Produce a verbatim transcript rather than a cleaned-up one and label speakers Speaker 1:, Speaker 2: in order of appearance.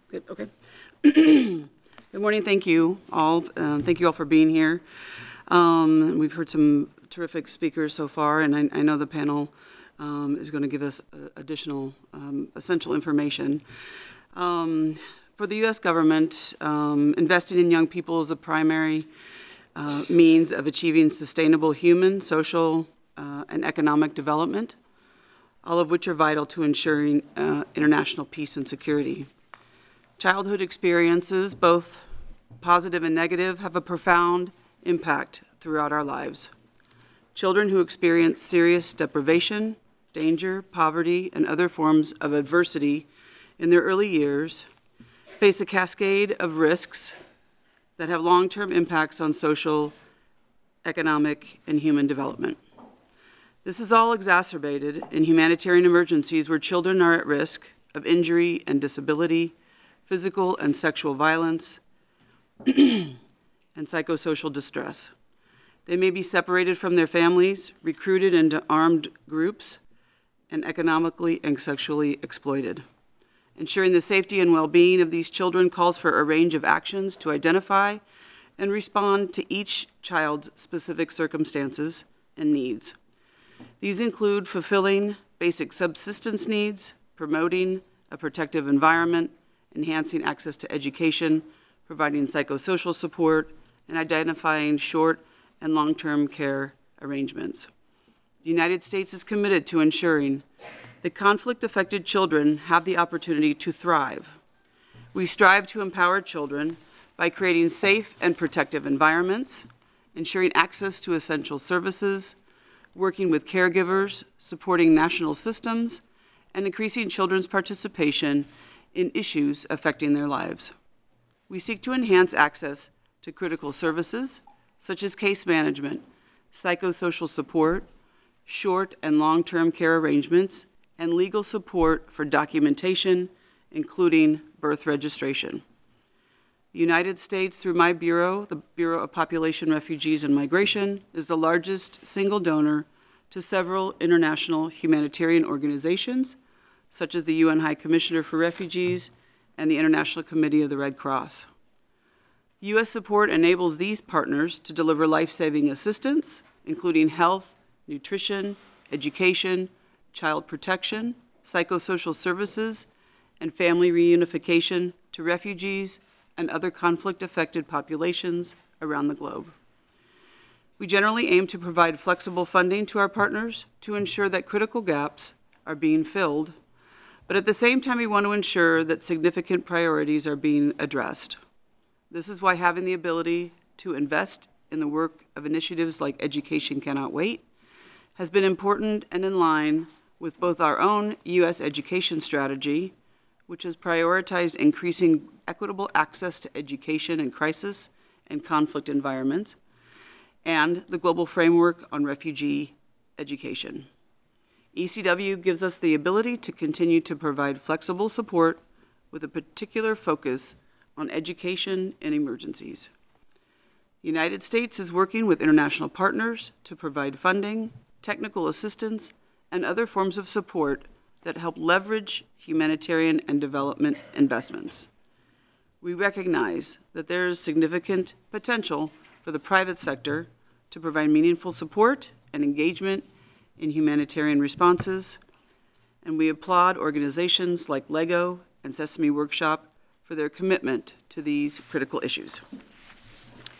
Speaker 1: Good, okay. Good morning, thank you all. Uh, thank you all for being here. Um, we've heard some terrific speakers so far, and I, I know the panel um, is going to give us uh, additional um, essential information. Um, for the U S government, um, investing in young people is a primary uh, means of achieving sustainable human, social, uh, and economic development, all of which are vital to ensuring uh, international peace and security. Childhood experiences, both positive and negative, have a profound impact throughout our lives. Children who experience serious deprivation, danger, poverty, and other forms of adversity in their early years face a cascade of risks that have long-term impacts on social, economic, and human development. This is all exacerbated in humanitarian emergencies where children are at risk of injury and disability, physical and sexual violence, and psychosocial distress. They may be separated from their families, recruited into armed groups, and economically and sexually exploited. Ensuring the safety and well-being of these children calls for a range of actions to identify and respond to each child's specific circumstances and needs. These include fulfilling basic subsistence needs, promoting a protective environment, enhancing access to education, providing psychosocial support, and identifying short and long-term care arrangements. The United States is committed to ensuring that conflict-affected children have the opportunity to thrive. We strive to empower children by creating safe and protective environments, ensuring access to essential services, working with caregivers, supporting national systems, and increasing children's participation in issues affecting their lives. We seek to enhance access to critical services, such as case management, psychosocial support, short and long-term care arrangements, and legal support for documentation, including birth registration. The United States, through my bureau, the Bureau of Population, Refugees, and Migration, is the largest single donor to several international humanitarian organizations, such as the U N High Commissioner for Refugees and the International Committee of the Red Cross. U S support enables these partners to deliver life-saving assistance, including health, nutrition, education, child protection, psychosocial services, and family reunification to refugees and other conflict-affected populations around the globe. We generally aim to provide flexible funding to our partners to ensure that critical gaps are being filled, but at the same time we want to ensure that significant priorities are being addressed. This is why having the ability to invest in the work of initiatives like Education Cannot Wait has been important and in line with both our own U S education strategy, which has prioritized increasing equitable access to education in crisis and conflict environments, and the Global Framework on Refugee Education. E C W gives us the ability to continue to provide flexible support with a particular focus on education and emergencies. The United States is working with international partners to provide funding, technical assistance, and other forms of support that help leverage humanitarian and development investments. We recognize that there is significant potential for the private sector to provide meaningful support and engagement in humanitarian responses, and we applaud organizations like LEGO and Sesame Workshop for their commitment to these critical issues.